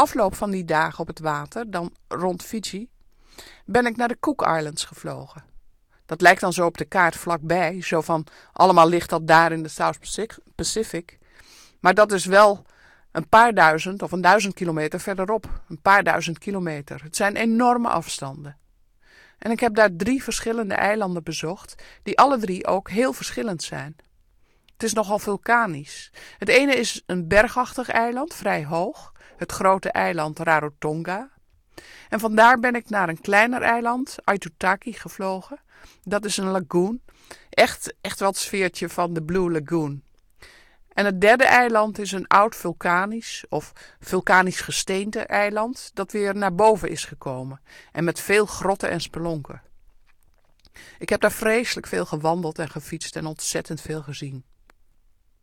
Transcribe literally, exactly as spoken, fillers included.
afloop van die dagen op het water, dan rond Fiji, ben ik naar de Cook Islands gevlogen. Dat lijkt dan zo op de kaart vlakbij, zo van allemaal ligt dat daar in de South Pacific. Maar dat is wel een paar duizend of een duizend kilometer verderop. Een paar duizend kilometer. Het zijn enorme afstanden. En ik heb daar drie verschillende eilanden bezocht, die alle drie ook heel verschillend zijn. Het is nogal vulkanisch. Het ene is een bergachtig eiland, vrij hoog, het grote eiland Rarotonga. En vandaar ben ik naar een kleiner eiland, Aitutaki, gevlogen. Dat is een lagoon, echt, echt wel het sfeertje van de Blue Lagoon. En het derde eiland is een oud vulkanisch of vulkanisch gesteente eiland dat weer naar boven is gekomen en met veel grotten en spelonken. Ik heb daar vreselijk veel gewandeld en gefietst en ontzettend veel gezien.